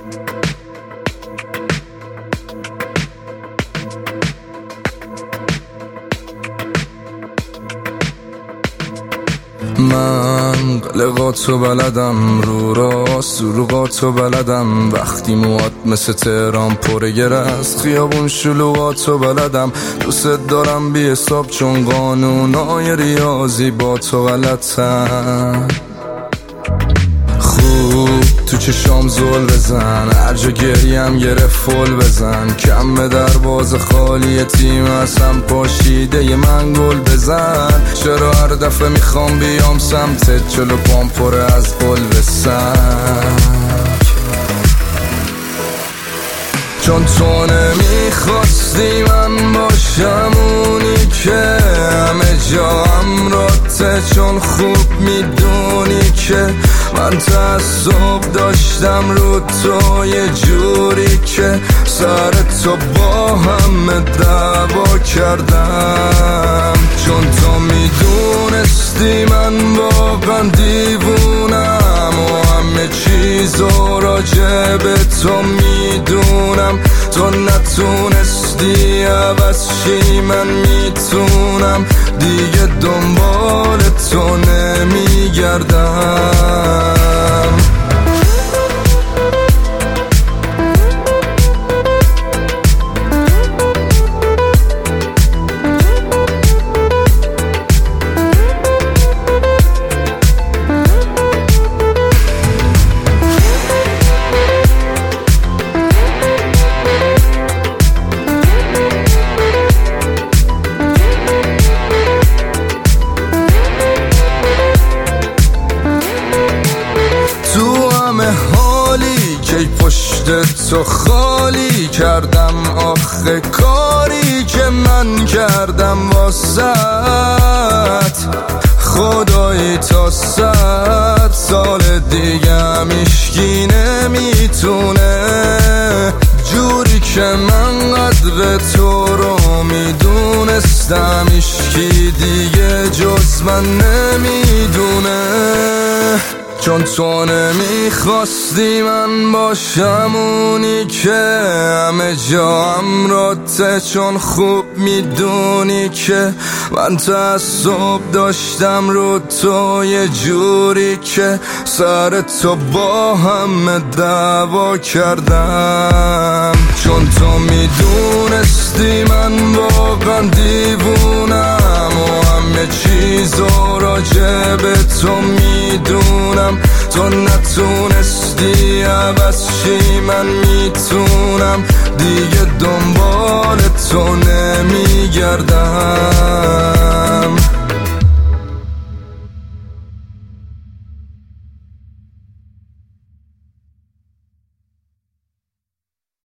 من قلقاتو بلدم، رو راست دروغاتو بلدم، وقتی موات مثل تهران پره گرست خیابون شلوغاتو بلدم. دوست دارم بی حساب چون قانونای ریاضی با تو غلطم. خوب تو چشام زل بزن، هر جا گریم گره فل بزن، کم به دروازه خالی تیم هستم پاشیده ی من گل بزن. چرا هر دفعه میخوام بیام سمتت جلو پام پره از گل بسن؟ چون تو نمیخواستی من باشم اونی که همه جا امراته، چون خوب میدونی که من تعصب داشتم رو تو یه جوری که سر تو با همه دعوا کردم. چون تو میدونستی من واقعا دیوونم و همه چیزو راجع به تو میدونم. تو نتونستی عوض چی من میتونم، دیگه دنبال تو نمیگردم. کی پشت تو خالی کردم آخه کاری که من کردم واسط، خدایی تا 100 سال دیگه هم هیچکی نمیتونه جوری که من قدر تو رو میدونستم، هیچکی دیگه جز من نمیدونه. چون تو نمیخواستی من باشم اونی که همه جا امراته، چون خوب میدونی که من تعصب داشتم رو تو یه جوری که سر تو با همه دعوا کردم. چون تو میدونستی من واقعا دیوونم و همه چیزو راجع به تو میدونم. تو نتونستی عوض چی من میتونم، دیگه دنبال تو نمیگردم.